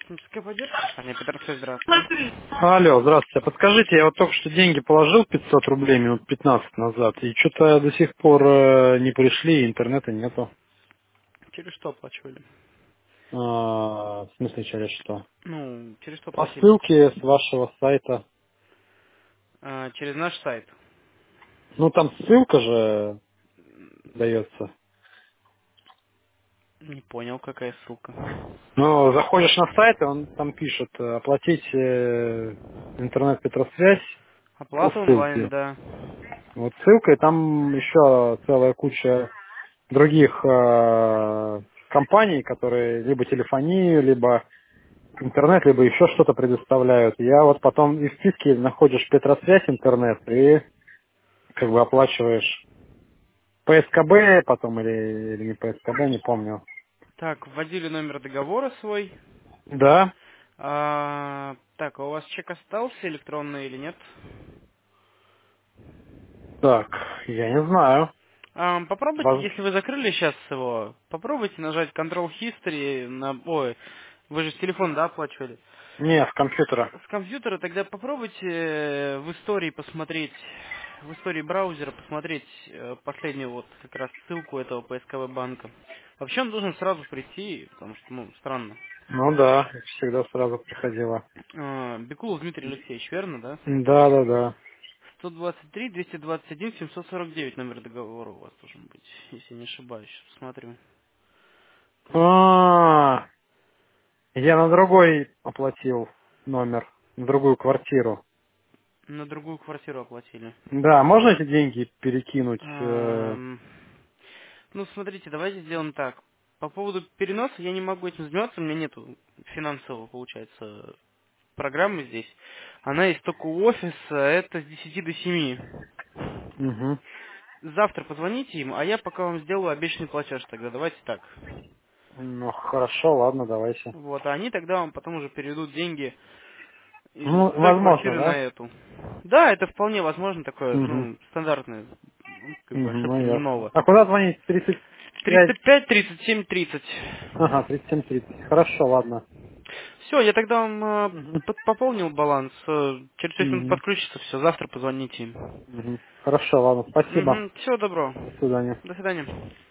Техническая поддержка. Компания Петросвязь, здравствуйте. Алло, здравствуйте. Подскажите, я вот только что деньги положил 500 рублей минут 15 назад, и что-то до сих пор не пришли, и интернета нету. Через что оплачивали? В смысле, через что? Ну, через что По платили? ссылке с вашего сайта. Через наш сайт. Ну, там ссылка же дается. Не понял, какая ссылка. Ну, заходишь на сайт, и он там пишет, оплатить интернет Петросвязь по Оплата онлайн, ссылке. да. Вот ссылка, и там еще целая куча других компаний, которые либо телефонию, либо интернет, либо еще что-то предоставляют. Я вот потом и в списке находишь Петросвязь интернет и как бы оплачиваешь ПСКБ потом или не ПСКБ, не помню. Так, вводили номер договора свой. Да, Так, а у вас чек остался электронный или нет? так, я не знаю. Попробуйте, Воз- если вы закрыли сейчас его, попробуйте нажать Control History на... Ой, вы же с телефона, да, оплачивали? Не, с компьютера. С компьютера тогда попробуйте в истории посмотреть, в истории браузера посмотреть последнюю вот как раз ссылку этого ПСКВ банка. Вообще он должен сразу прийти, потому что, ну, странно. Ну да, всегда сразу приходило. Бекулов Дмитрий Алексеевич, верно, да? Да, да, да. 123 221 749 номер договора у вас должен быть, если не ошибаюсь. Сейчас посмотрю. А, я на другой оплатил номер, на другую квартиру. На другую квартиру оплатили. Да, можно эти деньги перекинуть? Ам, Ну, смотрите, давайте сделаем так. По поводу переноса я не могу этим заниматься, у меня нету финансового, получается, программы здесь. Она есть только у офиса, это с 10 до 7. Угу. Завтра позвоните им, а я пока вам сделаю обещанный платеж тогда. Давайте так. Ну, хорошо, ладно, давайте. Вот, а они тогда вам потом уже переведут деньги Ну, с той возможно, квартиры на да? эту. Да, это вполне возможно такое, Угу. ну, стандартное, как бы Угу, ну ошибка не ясно. новая. А куда звонить? 35? 35, 37, 30. Ага, 37-30. Хорошо, ладно. Все, я тогда вам Угу. пополнил баланс. Через 6 минут Угу. подключится, все, завтра позвоните им. Угу. Хорошо, ладно, спасибо. Угу, всего доброго. До свидания. До свидания.